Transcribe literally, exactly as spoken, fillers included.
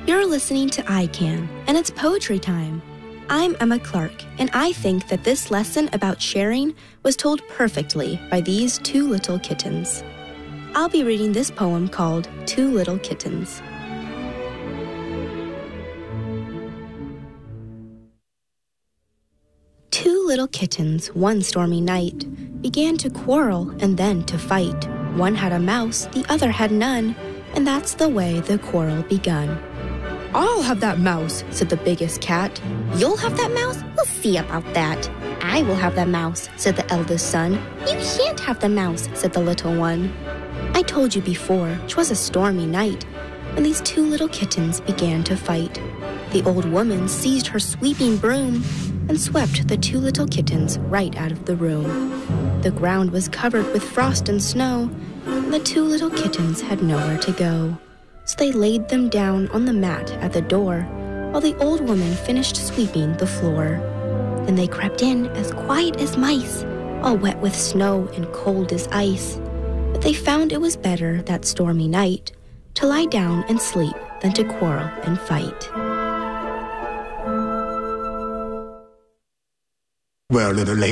You're listening to I Can, and it's poetry time. I'm Emma Clark, and I think that this lesson about sharing was told perfectly by these two little kittens. I'll be reading this poem called Two Little Kittens. Two little kittens, one stormy night, began to quarrel and then to fight. One had a mouse, the other had none, and that's the way the quarrel begun. "I'll have that mouse," said the biggest cat. "You'll have that mouse? We'll see about that." "I will have that mouse," said the eldest son. "You shan't have the mouse," said the little one. I told you before, 'twas a stormy night when these two little kittens began to fight. The old woman seized her sweeping broom and swept the two little kittens right out of the room. The ground was covered with frost and snow, and the two little kittens had nowhere to go. So they laid them down on the mat at the door while the old woman finished sweeping the floor. Then they crept in as quiet as mice, all wet with snow and cold as ice. But they found it was better that stormy night to lie down and sleep than to quarrel and fight. Well, little lady.